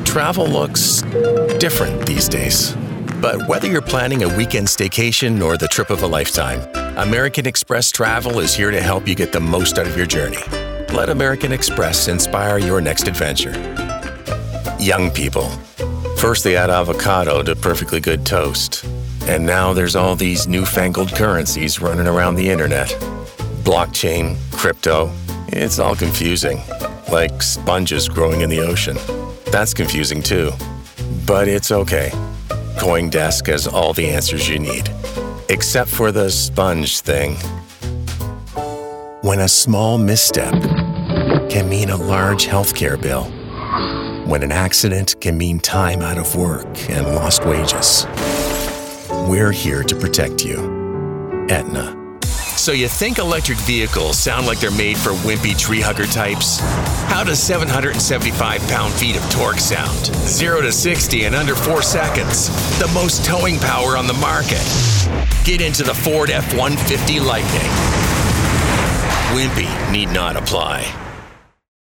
Travel looks different these days. But whether you're planning a weekend staycation or the trip of a lifetime, American Express Travel is here to help you get the most out of your journey. Let American Express inspire your next adventure. Young people. First they add avocado to perfectly good toast. And now there's all these newfangled currencies running around the internet. Blockchain, crypto, it's all confusing. Like sponges growing in the ocean. That's confusing too. But it's okay. CoinDesk has all the answers you need. Except for the sponge thing. When a small misstep can mean a large healthcare bill. When an accident can mean time out of work and lost wages. We're here to protect you. Aetna. So you think electric vehicles sound like they're made for wimpy tree hugger types? How does 775 pound-feet of torque sound? 0 to 60 in under 4 seconds. The most towing power on the market. Get into the Ford F-150 Lightning. Wimpy need not apply.